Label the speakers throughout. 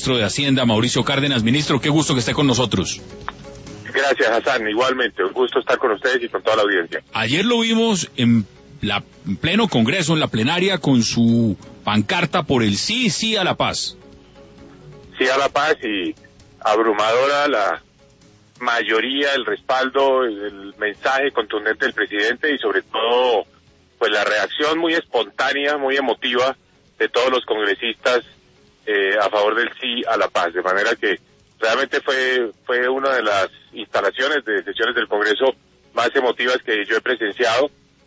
Speaker 1: Ministro de Hacienda, Mauricio Cárdenas. Ministro, qué gusto que esté con nosotros.
Speaker 2: Gracias, Hassan. Igualmente, un gusto estar con ustedes y con toda la audiencia.
Speaker 1: Ayer lo vimos en pleno Congreso, en la plenaria, con su pancarta por el sí a la paz.
Speaker 2: Sí a la paz, y abrumadora la mayoría, el respaldo, el mensaje contundente del presidente y sobre todo pues la reacción muy espontánea, muy emotiva de todos los congresistas a favor del sí a la paz, de manera que realmente fue una de las instalaciones de sesiones del Congreso más emotivas que yo he presenciado.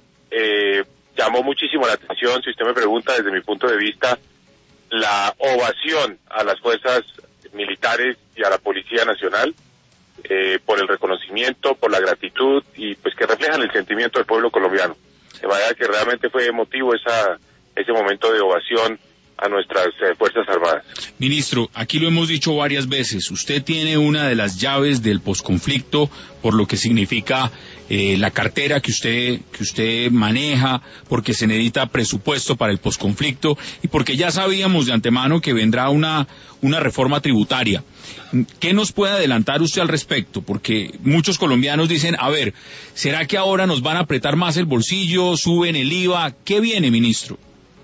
Speaker 2: Llamó muchísimo la atención, si usted me pregunta desde mi punto de vista, la ovación a las fuerzas militares y a la Policía Nacional por el reconocimiento, por la gratitud y pues que reflejan el sentimiento del pueblo colombiano. De manera que realmente fue emotivo ese momento de ovación a nuestras Fuerzas Armadas.
Speaker 1: Ministro, aquí lo hemos dicho varias veces, usted tiene una de las llaves del posconflicto por lo que significa la cartera que usted maneja, porque se necesita presupuesto para el posconflicto y porque ya sabíamos de antemano que vendrá una reforma tributaria. ¿Qué nos puede adelantar usted al respecto? Porque muchos colombianos dicen, a ver, ¿será que ahora nos van a apretar más el bolsillo, suben el IVA? ¿Qué viene, ministro?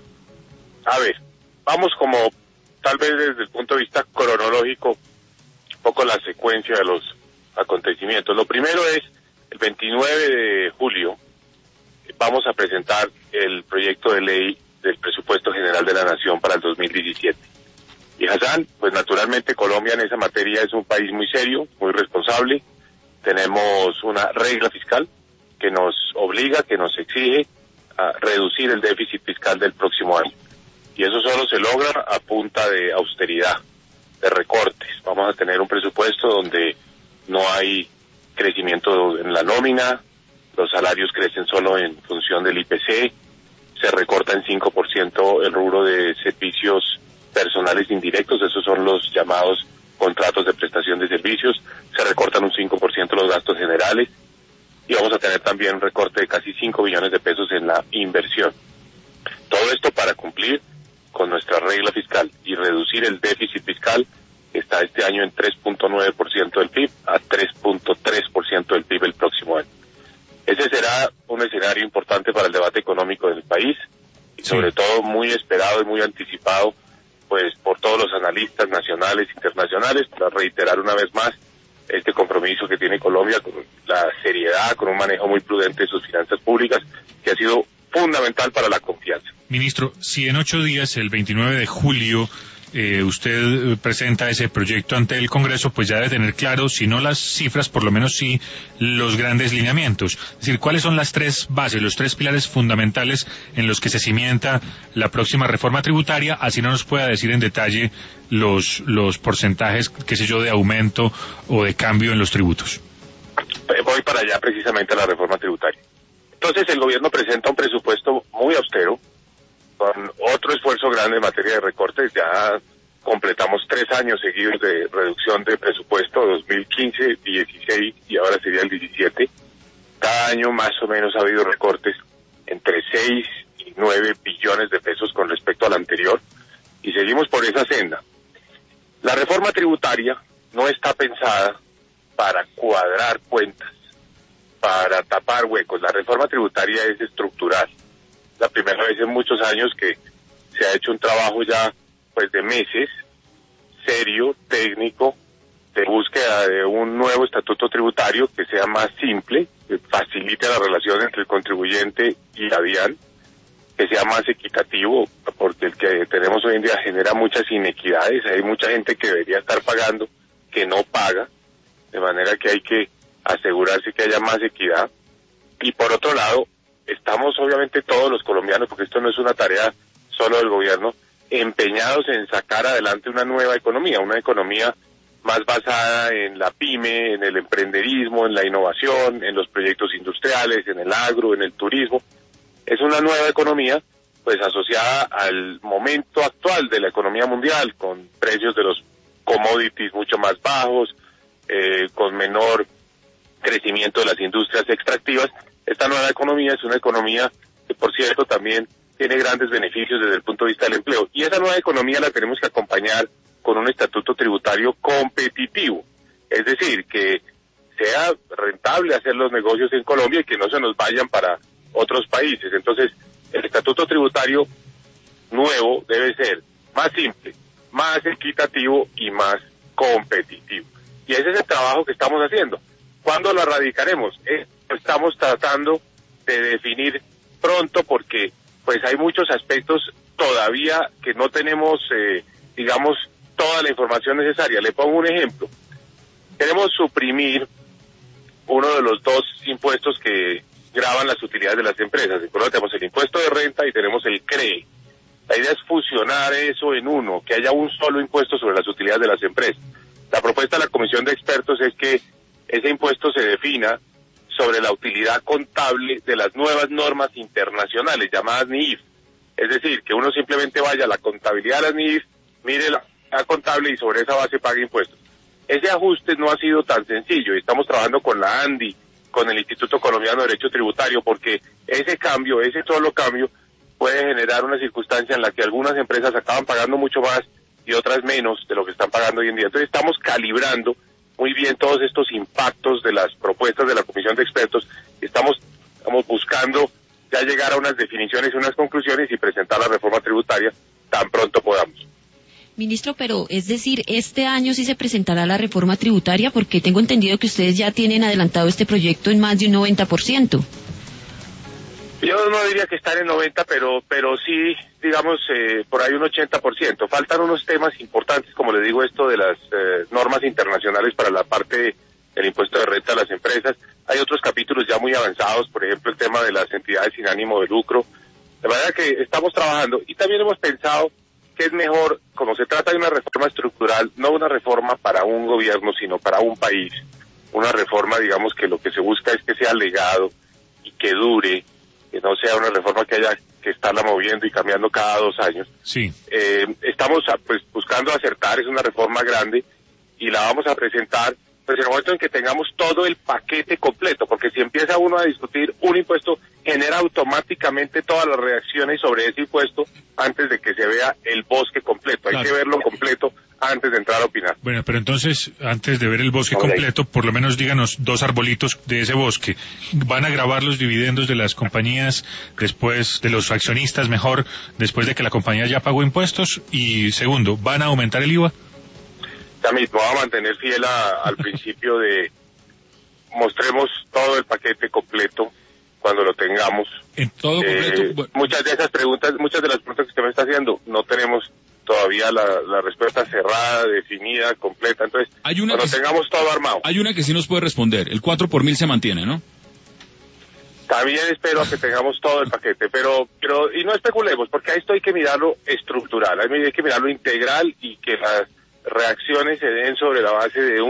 Speaker 2: A ver, vamos como tal vez desde el punto de vista cronológico, un poco la secuencia de los acontecimientos. Lo primero es, el 29 de julio vamos a presentar el proyecto de ley del presupuesto general de la Nación para el 2017. Y Hassan, pues naturalmente Colombia en esa materia es un país muy serio, muy responsable. Tenemos una regla fiscal que nos obliga, que nos exige a reducir el déficit fiscal del próximo año. Y eso solo se logra a punta de austeridad, de recortes. Vamos a tener un presupuesto donde no hay crecimiento en la nómina, los salarios crecen solo en función del IPC, se recorta en 5% el rubro de servicios personales indirectos, esos son los llamados contratos de prestación de servicios, se recortan un 5% los gastos generales y vamos a tener también un recorte de casi 5 billones de pesos en la inversión. Todo esto para cumplir con nuestra regla fiscal y reducir el déficit fiscal, que está este año en 3.9% del PIB, a 3.3% del PIB el próximo año. Ese será un escenario importante para el debate económico del país, y sobre todo muy esperado y muy anticipado pues por todos los analistas nacionales e internacionales, para reiterar una vez más este compromiso que tiene Colombia con la seriedad, con un manejo muy prudente de sus finanzas públicas, que ha sido fundamental para la confianza.
Speaker 3: Ministro, si en 8 días, el 29 de julio, usted presenta ese proyecto ante el Congreso, pues ya debe tener claro, si no las cifras, por lo menos sí los grandes lineamientos. Es decir, ¿cuáles son las 3 bases, los 3 pilares fundamentales en los que se cimienta la próxima reforma tributaria? Así no nos pueda decir en detalle los porcentajes, qué sé yo, de aumento o de cambio en los tributos.
Speaker 2: Voy para allá precisamente a la reforma tributaria. Entonces el gobierno presenta un presupuesto muy austero, con otro esfuerzo grande en materia de recortes. Ya completamos 3 años seguidos de reducción de presupuesto, 2015, 16 y ahora sería el 17. Cada año más o menos ha habido recortes entre 6 y 9 billones de pesos con respecto al anterior, y seguimos por esa senda. La reforma tributaria no está pensada para cuadrar cuentas, para tapar huecos. La reforma tributaria es estructural. La primera vez en muchos años que se ha hecho un trabajo ya pues de meses, serio, técnico, de búsqueda de un nuevo estatuto tributario que sea más simple, que facilite la relación entre el contribuyente y la DIAN, que sea más equitativo, porque el que tenemos hoy en día genera muchas inequidades. Hay mucha gente que debería estar pagando que no paga, de manera que hay que asegurarse que haya más equidad. Y por otro lado, estamos obviamente todos los colombianos, porque esto no es una tarea solo del gobierno, empeñados en sacar adelante una nueva economía, una economía más basada en la pyme, en el emprenderismo, en la innovación, en los proyectos industriales, en el agro, en el turismo. Es una nueva economía pues asociada al momento actual de la economía mundial, con precios de los commodities mucho más bajos, con menor crecimiento de las industrias extractivas. Esta nueva economía es una economía que, por cierto, también tiene grandes beneficios desde el punto de vista del empleo. Y esa nueva economía la tenemos que acompañar con un estatuto tributario competitivo. Es decir, que sea rentable hacer los negocios en Colombia y que no se nos vayan para otros países. Entonces, el estatuto tributario nuevo debe ser más simple, más equitativo y más competitivo. Y ese es el trabajo que estamos haciendo. ¿Cuándo lo erradicaremos? Estamos tratando de definir pronto porque pues hay muchos aspectos todavía que no tenemos, digamos, toda la información necesaria. Le pongo un ejemplo. Queremos suprimir uno de los dos impuestos que gravan las utilidades de las empresas. En Colombia tenemos el impuesto de renta y tenemos el CREE. La idea es fusionar eso en uno, que haya un solo impuesto sobre las utilidades de las empresas. La propuesta de la Comisión de Expertos es que ese impuesto se defina sobre la utilidad contable de las nuevas normas internacionales llamadas NIF. Es decir, que uno simplemente vaya a la contabilidad de las NIF, mire la contable y sobre esa base pague impuestos. Ese ajuste no ha sido tan sencillo y estamos trabajando con la ANDI, con el Instituto Colombiano de Derecho Tributario, porque ese cambio, ese solo cambio, puede generar una circunstancia en la que algunas empresas acaban pagando mucho más y otras menos de lo que están pagando hoy en día. Entonces estamos calibrando muy bien todos estos impactos de las propuestas de la Comisión de Expertos. Estamos buscando ya llegar a unas definiciones y unas conclusiones y presentar la reforma tributaria tan pronto podamos.
Speaker 4: Ministro, pero es decir, este año sí se presentará la reforma tributaria, porque tengo entendido que ustedes ya tienen adelantado este proyecto en más de un 90%.
Speaker 2: Yo no diría que estar en 90, pero sí, digamos, por ahí un 80%. Faltan unos temas importantes, como le digo, esto de las normas internacionales para la parte del impuesto de renta a las empresas. Hay otros capítulos ya muy avanzados, por ejemplo, el tema de las entidades sin ánimo de lucro. De manera que estamos trabajando y también hemos pensado que es mejor, como se trata de una reforma estructural, no una reforma para un gobierno, sino para un país. Una reforma, digamos, que lo que se busca es que sea legado y que dure, que no sea una reforma que haya que estarla moviendo y cambiando cada 2 años.
Speaker 3: Sí.
Speaker 2: Estamos pues buscando acertar, es una reforma grande y la vamos a presentar pues en el momento en que tengamos todo el paquete completo, porque si empieza uno a discutir un impuesto, genera automáticamente todas las reacciones sobre ese impuesto antes de que se vea el bosque completo. Hay que verlo completo antes de entrar a opinar.
Speaker 3: Bueno, pero entonces, antes de ver el bosque completo, por lo menos díganos 2 arbolitos de ese bosque. ¿Van a gravar los dividendos de las compañías después, de los accionistas mejor, después de que la compañía ya pagó impuestos? Y segundo, ¿van a aumentar el IVA?
Speaker 2: También me voy a mantener fiel al principio de mostremos todo el paquete completo cuando lo tengamos.
Speaker 1: En todo completo. Bueno.
Speaker 2: Muchas de las preguntas que usted me está haciendo no tenemos todavía la respuesta cerrada, definida, completa. Entonces, cuando tengamos todo armado.
Speaker 1: Hay una que sí nos puede responder. El 4 por 1000 se mantiene, ¿no?
Speaker 2: También espero que tengamos todo el paquete, pero y no especulemos, porque a esto hay que mirarlo estructural, hay que mirarlo integral y que las reacciones se den sobre la base de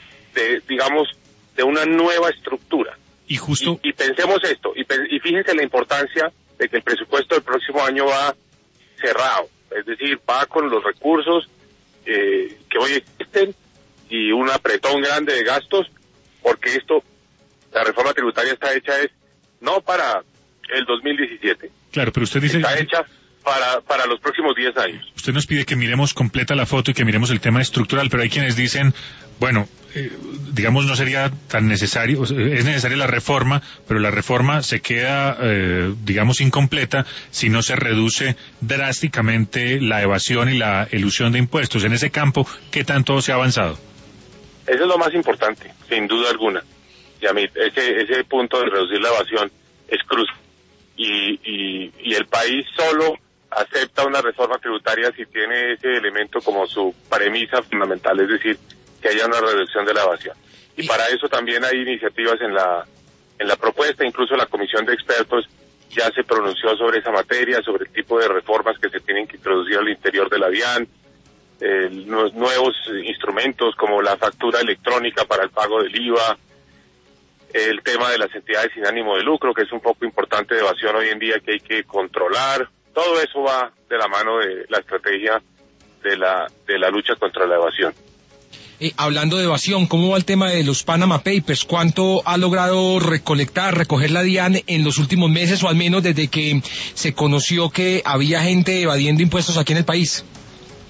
Speaker 2: una nueva estructura.
Speaker 3: Y justo
Speaker 2: y pensemos esto, y fíjense la importancia de que el presupuesto del próximo año va cerrado, es decir, va con los recursos que hoy existen y un apretón grande de gastos, porque la reforma tributaria está hecha no para el 2017.
Speaker 3: Claro, pero usted dice...
Speaker 2: Está hecha para los próximos 10 años.
Speaker 3: Usted nos pide que miremos completa la foto y que miremos el tema estructural, pero hay quienes dicen, bueno, digamos no sería tan necesario, es necesaria la reforma, pero la reforma se queda, digamos, incompleta si no se reduce drásticamente la evasión y la elusión de impuestos. En ese campo, ¿qué tanto se ha avanzado?
Speaker 2: Eso es lo más importante, sin duda alguna. Yamit, ese punto de reducir la evasión es crucial. Y el país solo acepta una reforma tributaria si tiene ese elemento como su premisa fundamental, es decir, que haya una reducción de la evasión. Y para eso también hay iniciativas en la propuesta, incluso la Comisión de Expertos ya se pronunció sobre esa materia, sobre el tipo de reformas que se tienen que introducir al interior de la DIAN, los nuevos instrumentos como la factura electrónica para el pago del IVA, el tema de las entidades sin ánimo de lucro, que es un poco importante de evasión hoy en día que hay que controlar. Todo eso va de la mano de la estrategia de la lucha contra la evasión.
Speaker 5: Hablando de evasión, ¿cómo va el tema de los Panama Papers? ¿Cuánto ha logrado recoger la DIAN en los últimos meses, o al menos desde que se conoció que había gente evadiendo impuestos aquí en el país?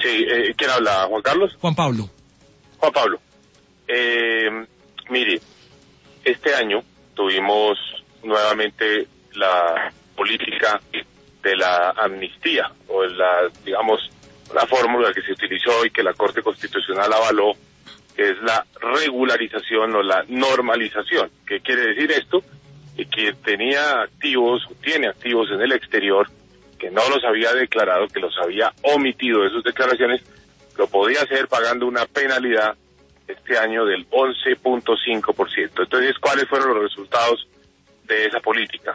Speaker 2: Sí, ¿quién habla? ¿Juan Carlos?
Speaker 5: Juan Pablo.
Speaker 2: Juan Pablo. Mire, este año tuvimos nuevamente la política de la amnistía, o digamos, la fórmula que se utilizó y que la Corte Constitucional avaló, que es la regularización o la normalización. ¿Qué quiere decir esto? Que quien tenía activos, o tiene activos en el exterior, que no los había declarado, que los había omitido de sus declaraciones, lo podía hacer pagando una penalidad este año del 11.5%. Entonces, ¿cuáles fueron los resultados de esa política?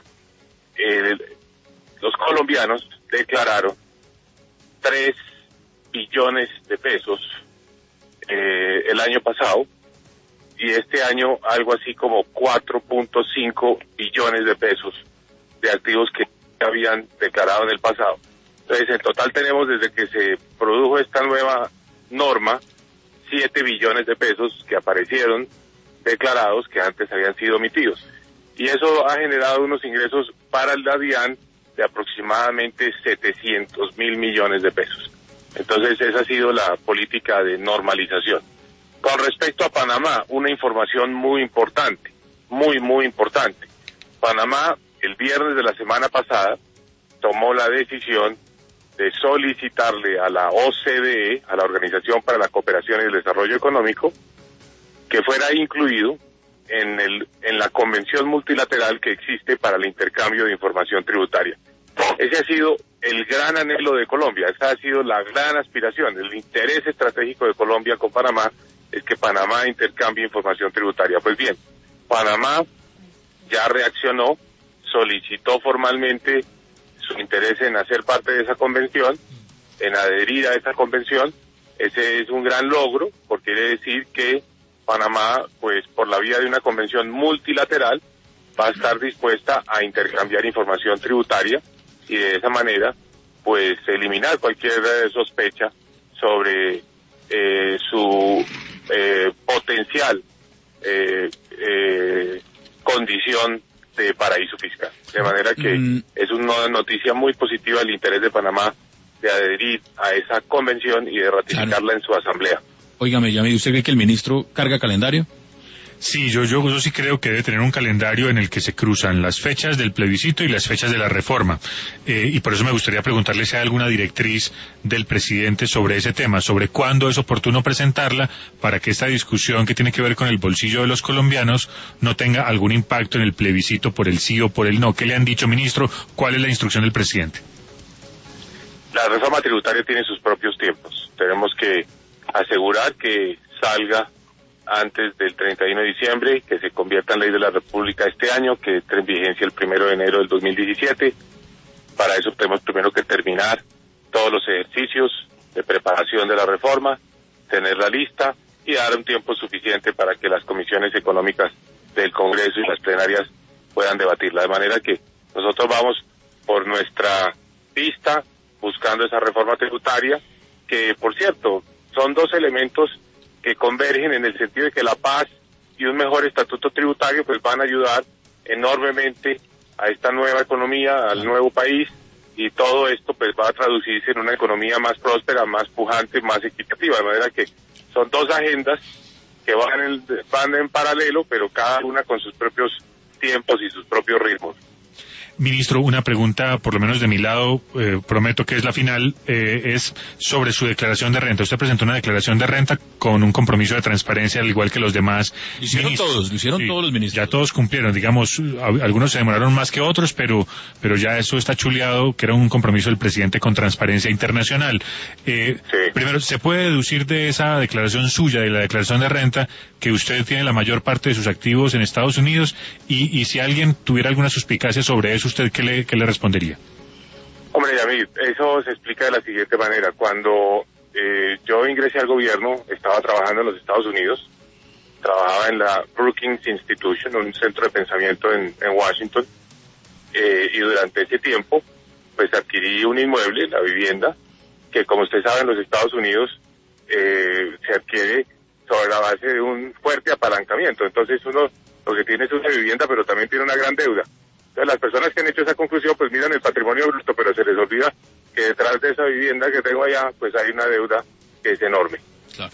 Speaker 2: Los colombianos declararon 3 billones de pesos el año pasado, y este año algo así como 4.5 billones de pesos de activos que habían declarado en el pasado. Entonces, en total tenemos, desde que se produjo esta nueva norma, 7 billones de pesos que aparecieron declarados que antes habían sido omitidos. Y eso ha generado unos ingresos para la DIAN de aproximadamente 700.000 millones de pesos. Entonces, esa ha sido la política de normalización. Con respecto a Panamá, una información muy importante, muy importante. Panamá, el viernes de la semana pasada, tomó la decisión de solicitarle a la OCDE, a la Organización para la Cooperación y el Desarrollo Económico, que fuera incluido en la convención multilateral que existe para el intercambio de información tributaria. Ese ha sido el gran anhelo de Colombia, esa ha sido la gran aspiración, el interés estratégico de Colombia con Panamá es que Panamá intercambie información tributaria. Pues bien, Panamá ya reaccionó, solicitó formalmente su interés en hacer parte de esa convención, en adherir a esa convención. Ese es un gran logro, porque quiere decir que Panamá, pues por la vía de una convención multilateral, va a estar dispuesta a intercambiar información tributaria y de esa manera, pues eliminar cualquier sospecha sobre su potencial condición de paraíso fiscal. De manera que es una noticia muy positiva el interés de Panamá de adherir a esa convención y de ratificarla en su asamblea.
Speaker 1: Óigame, Yamid, ¿usted cree que el ministro carga calendario?
Speaker 3: Sí, yo sí creo que debe tener un calendario en el que se cruzan las fechas del plebiscito y las fechas de la reforma. Y por eso me gustaría preguntarle si hay alguna directriz del presidente sobre ese tema, sobre cuándo es oportuno presentarla para que esta discusión que tiene que ver con el bolsillo de los colombianos no tenga algún impacto en el plebiscito por el sí o por el no. ¿Qué le han dicho, ministro? ¿Cuál es la instrucción del presidente?
Speaker 2: La reforma tributaria tiene sus propios tiempos. Tenemos que asegurar que salga antes del 31 de diciembre, que se convierta en ley de la República este año, que entre en vigencia el 1 de enero del 2017. Para eso tenemos primero que terminar todos los ejercicios de preparación de la reforma, tenerla lista y dar un tiempo suficiente para que las comisiones económicas del Congreso y las plenarias puedan debatirla. De manera que nosotros vamos por nuestra pista buscando esa reforma tributaria, que por cierto son dos elementos que convergen en el sentido de que la paz y un mejor estatuto tributario pues van a ayudar enormemente a esta nueva economía, al nuevo país, y todo esto pues va a traducirse en una economía más próspera, más pujante, más equitativa, de manera que son dos agendas que van en paralelo, pero cada una con sus propios tiempos y sus propios ritmos.
Speaker 3: Ministro, una pregunta, por lo menos de mi lado, prometo que es la final, es sobre su declaración de renta. Usted presentó una declaración de renta con un compromiso de transparencia, al igual que los demás
Speaker 1: ministros. Lo hicieron todos los ministros.
Speaker 3: Ya todos cumplieron, digamos, algunos se demoraron más que otros, pero ya eso está chuleado, que era un compromiso del presidente con Transparencia Internacional.
Speaker 2: Sí.
Speaker 3: Primero, ¿se puede deducir de esa declaración suya, de la declaración de renta, que usted tiene la mayor parte de sus activos en Estados Unidos? Y si alguien tuviera alguna suspicacia sobre eso, ¿usted qué le respondería?
Speaker 2: Hombre, Yamid, eso se explica de la siguiente manera. Cuando yo ingresé al gobierno, estaba trabajando en los Estados Unidos, trabajaba en la Brookings Institution, un centro de pensamiento en Washington, y durante ese tiempo, pues adquirí un inmueble, la vivienda, que como usted sabe en los Estados Unidos se adquiere sobre la base de un fuerte apalancamiento. Entonces uno lo que tiene es una vivienda, pero también tiene una gran deuda. Entonces, las personas que han hecho esa conclusión pues miran el patrimonio bruto, pero se les olvida que detrás de esa vivienda que tengo allá pues hay una deuda que es enorme.
Speaker 1: Claro.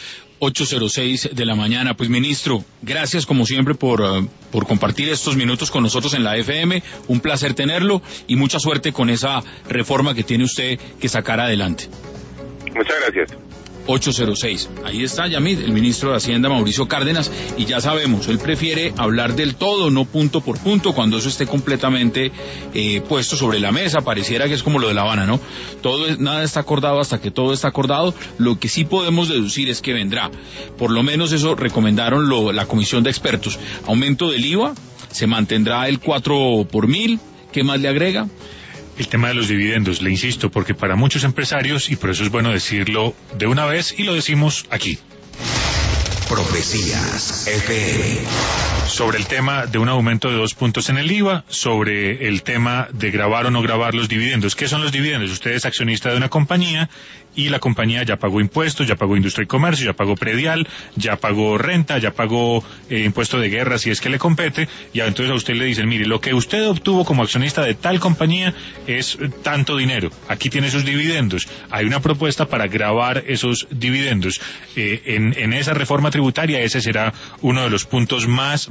Speaker 1: 8:06 de la mañana. Pues, ministro, gracias como siempre por compartir estos minutos con nosotros en la FM. Un placer tenerlo y mucha suerte con esa reforma que tiene usted que sacar adelante.
Speaker 2: Muchas gracias.
Speaker 1: 8:06. Ahí está Yamid, el ministro de Hacienda, Mauricio Cárdenas, y ya sabemos, él prefiere hablar del todo, no punto por punto, cuando eso esté completamente puesto sobre la mesa. Pareciera que es como lo de La Habana, ¿no? Nada está acordado hasta que todo está acordado. Lo que sí podemos deducir es que vendrá. Por lo menos eso recomendaron la comisión de expertos. Aumento del IVA, se mantendrá el 4 por 1000. ¿Qué más le agrega?
Speaker 3: El tema de los dividendos, le insisto, porque para muchos empresarios, y por eso es bueno decirlo de una vez, y lo decimos aquí.
Speaker 6: Profecías FM.
Speaker 3: Sobre el tema de un aumento de 2 puntos en el IVA, sobre el tema de gravar o no grabar los dividendos. ¿Qué son los dividendos? Usted es accionista de una compañía y la compañía ya pagó impuestos, ya pagó industria y comercio, ya pagó predial, ya pagó renta, ya pagó impuesto de guerra si es que le compete, y entonces a usted le dicen, mire, lo que usted obtuvo como accionista de tal compañía es tanto dinero, aquí tiene sus dividendos. Hay una propuesta para gravar esos dividendos. En esa reforma tributaria ese será uno de los puntos más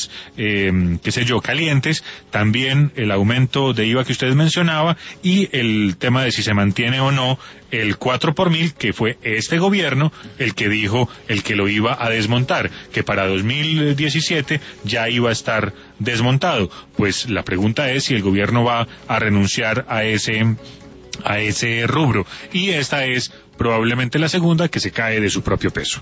Speaker 3: calientes. También el aumento de IVA que usted mencionaba y el tema de si se mantiene o no el 4 por 1000, que fue este gobierno el que dijo, el que lo iba a desmontar, que para 2017 ya iba a estar desmontado. Pues la pregunta es si el gobierno va a renunciar a ese rubro, y esta es probablemente la segunda que se cae de su propio peso.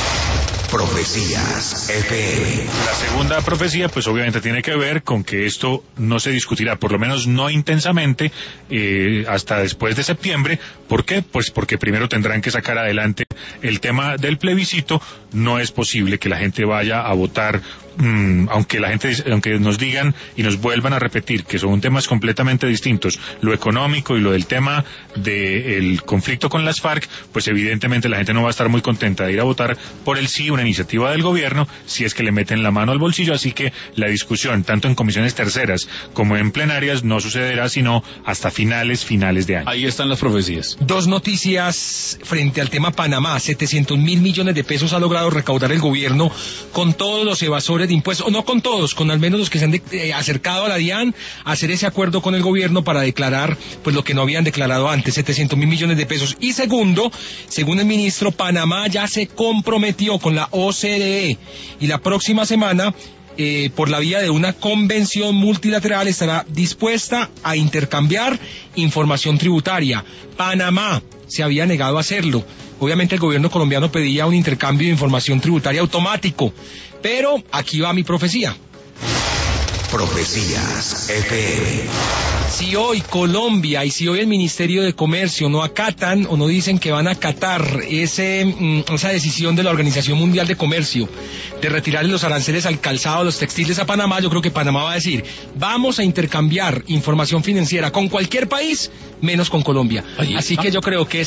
Speaker 6: Profecías FM.
Speaker 3: La segunda profecía, pues obviamente tiene que ver con que esto no se discutirá, por lo menos no intensamente, hasta después de septiembre. ¿Por qué? Pues porque primero tendrán que sacar adelante el tema del plebiscito. No es posible que la gente vaya a votar, aunque nos digan y nos vuelvan a repetir que son temas completamente distintos, lo económico y lo del tema del conflicto con las FARC, pues evidentemente la gente no va a estar muy contenta de ir a votar por el sí, una iniciativa del gobierno, si es que le meten la mano al bolsillo. Así que la discusión, tanto en comisiones terceras como en plenarias, no sucederá sino hasta finales de año.
Speaker 1: Ahí están las profecías.
Speaker 5: Dos noticias frente al tema Panamá. 700.000 millones de pesos ha logrado recaudar el gobierno con todos los evasores de impuestos, o no con todos, con al menos los que se han acercado a la DIAN a hacer ese acuerdo con el gobierno para declarar pues lo que no habían declarado antes, 700.000 millones de pesos. Y segundo, según el ministro, Panamá ya se comprometió con la OCDE y la próxima semana, por la vía de una convención multilateral, estará dispuesta a intercambiar información tributaria. Panamá se había negado a hacerlo. Obviamente el gobierno colombiano pedía un intercambio de información tributaria automático, pero aquí va mi profecía.
Speaker 6: Profecías FM.
Speaker 5: Si hoy Colombia y si hoy el Ministerio de Comercio no acatan o no dicen que van a acatar esa decisión de la Organización Mundial de Comercio de retirarle los aranceles al calzado, a los textiles a Panamá, yo creo que Panamá va a decir, vamos a intercambiar información financiera con cualquier país, menos con Colombia. Así que yo creo que